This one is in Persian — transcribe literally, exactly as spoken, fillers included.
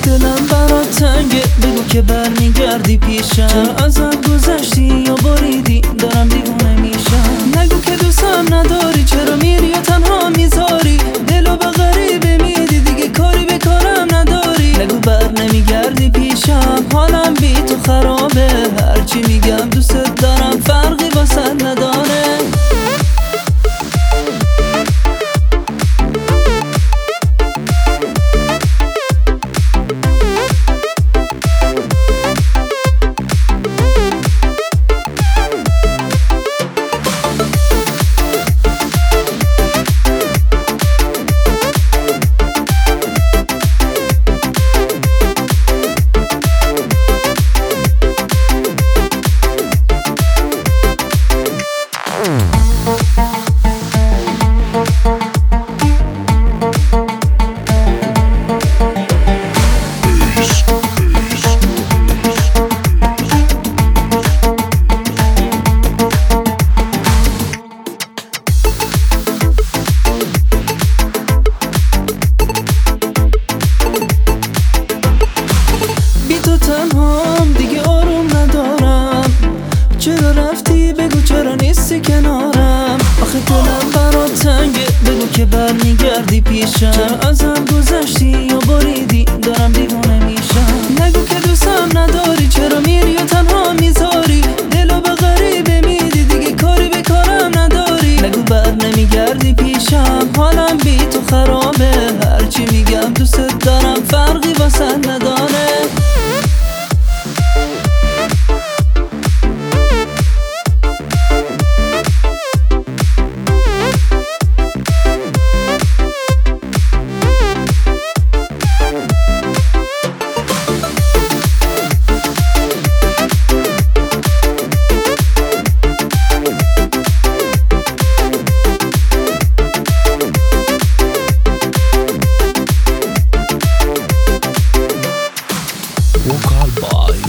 دلم برات تنگه، بگو که برمیگردی پیشم. چرا ازم گذشتی یا بریدی دارم دیوونه میشم. نگو که دوستم نداری، چرا میری یا تنها میذاری دلو به غریبه میدی، دیگه کاری به کارم نداری. نگو بر نمیگردی پیشم، حالم بی تو خرابه. هرچی میگم دوست دارم فرقی واسه نداره. تنهام دیگه آروم ندارم، چرا رفتی بگو چرا نیستی کنارم. آخه دلم برات تنگه، بگو که برمیگردی پیشم. چرا ازم گذشتی یا بریدی دارم دیوونه میشم. نگو که دوستم نداری، چرا میری یا تنها میذاری دلو به غریبه میدی، دیگه کاری به کارم نداری. نگو بر نمیگردی پیشم، حالم بی تو خرابه. هرچی میگم دوست دارم فرقی واسه نداره. Vocal by